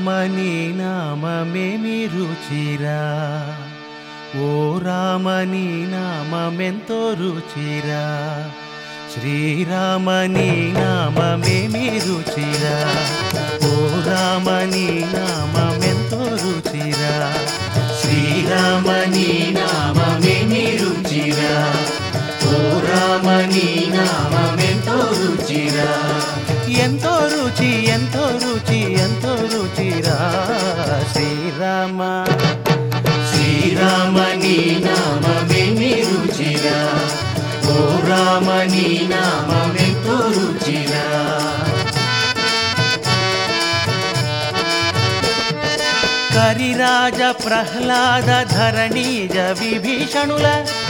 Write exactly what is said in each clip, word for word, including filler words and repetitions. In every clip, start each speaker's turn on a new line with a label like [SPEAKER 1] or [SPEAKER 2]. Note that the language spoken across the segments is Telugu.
[SPEAKER 1] శ్రీరామ నీ నామమేమి రుచిరా, ఓ రామ నీ నామమెంతో రుచిరా. శ్రీరామ నీ నామమేమి రుచిరా, ఓ రామ నీ నామమెంతో రుచిరా. శ్రీరామ నీ నామమేమి రుచిరా, ఓ రామ నీ నామమెంతో రుచిరా. ఎంతో రుచి ఎంతో రుచి ఎంతో రుచిరా శ్రీరామ. శ్రీరామ నీ నామమేమి రుచిరా, ఓ రామ నీ నామమెంతో రుచిరా. కరిరాజ ప్రహ్లాద ధరణీజ విభీషణుల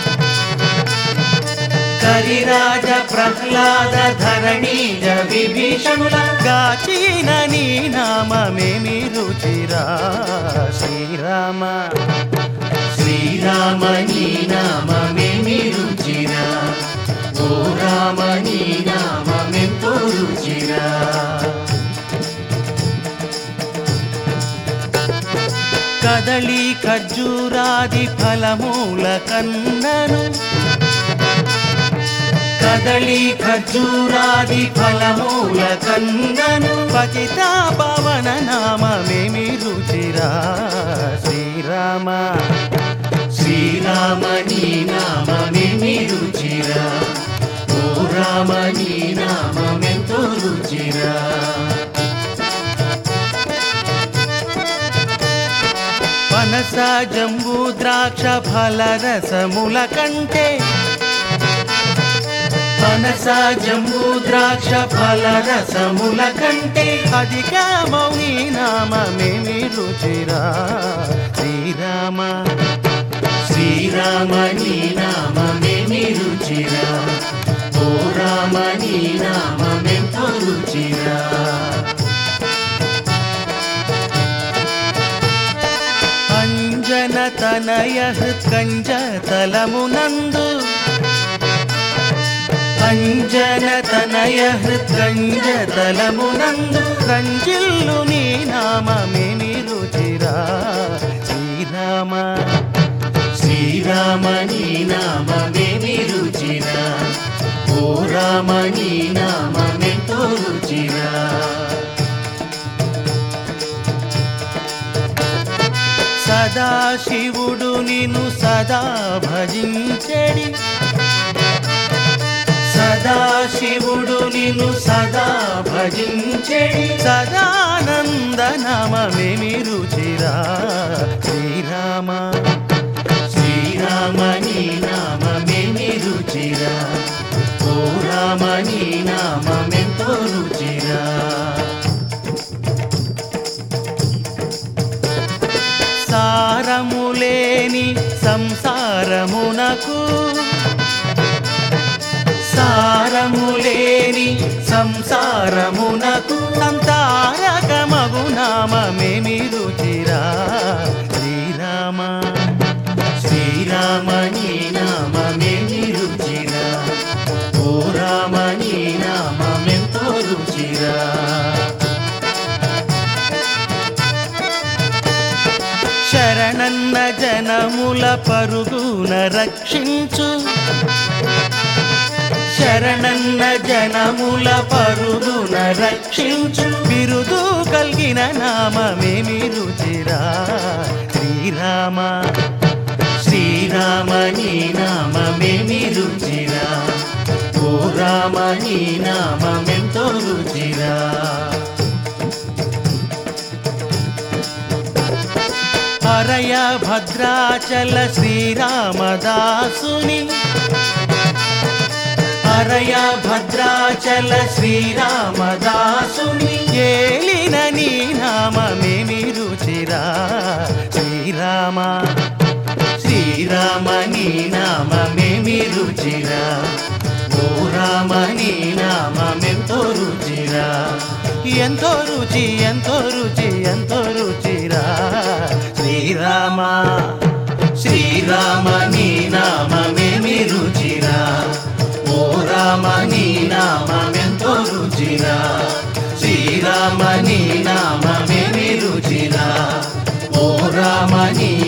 [SPEAKER 1] కరిరాజ ప్రహ్లాద ధరణీజ విభీషణుల గాచిన నీ నామమేమి రుచిరా శ్రీరామ. శ్రీరామ నీ నామమేమి రుచిరా, ఓ రామ నీ నామమెంతో రుచిరా. కదళి ఖర్జూరాది ఫలమూల కన్నను కదళి ఖర్జూరాది ఫలమూల కన్నను పతిత పవన నామమేమి రుచిరా శ్రీరామ. శ్రీరామ నీ నామమేమి రుచిరా, ఓ రామ నీ నామమెంతో రుచిరా. పనస జంబూ ద్రాక్ష ఫలరసముల కంటే పనస జంబూ ద్రాక్ష ఫలరసముల కంటే అధిక మౌని నామమేమి రుచిరా శ్రీరామ. శ్రీరామ నీ నామమేమి రుచిరా, ఓ రామ నీ నామమెంతో రుచిరా. అంజన తనయ హృత్కంజ తలమునందు అంజన తనయ హృత్కంజ తలమునందు రంజిల్లు నీ నామమేమి రుచిరా శ్రీరామ. శ్రీరామ నీ నామమేమి రుచిరా, ఓ రామ నీ నామమెంతో రుచిరా. సదాశివుడు నిన్ను సదా భజించెడి సదాశివుడు నిన్ను సదా భజించెడి సదానంద నామమేమి రుచిరా శ్రీరామ. శ్రీరామ నీ నామమేమి రుచిరా, ఓ రామ నీ నామమెంతో రుచిరా. సారములేని సంసారమునకు సారములేని సంసారమునకు సంతారకమగు నామమేమి రుచిరా శ్రీరామ. శ్రీరామ నీ నామమేమి రుచిరా, ఓ రామ నీ నామమెంతో రుచిరా. శరణన్న జనముల పరుగున రక్షించు శరణన్న జనముల పరుగున రక్షించు బిరుదు కలిగిన నామమేమి రుచిరా శ్రీరామ. శ్రీరామ నీ నామమేమి రుచిరా, ఓ రామ నీ నామమెంతో రుచిరా. హరయ భద్రాచల శ్రీరామదాసుని హరయ భద్రాచల శ్రీరామదాసుని ఏలిన నీ నామమేమి రుచిరా శ్రీరామ. శ్రీరామ నీ నామమేమి రుచిరా, ఓ రామ నీ నామమెంతో రుచిరా. ఎంతో రుచి ఎంతో రుచి ఎంతో రుచిరా శ్రీరామ. శ్రీరామ నీ నామమేమి రుచిరా, ఓ రామ నీ నామమెంతో రుచిరా. శ్రీరామ నీ నామమేమి రుచి రామ నీ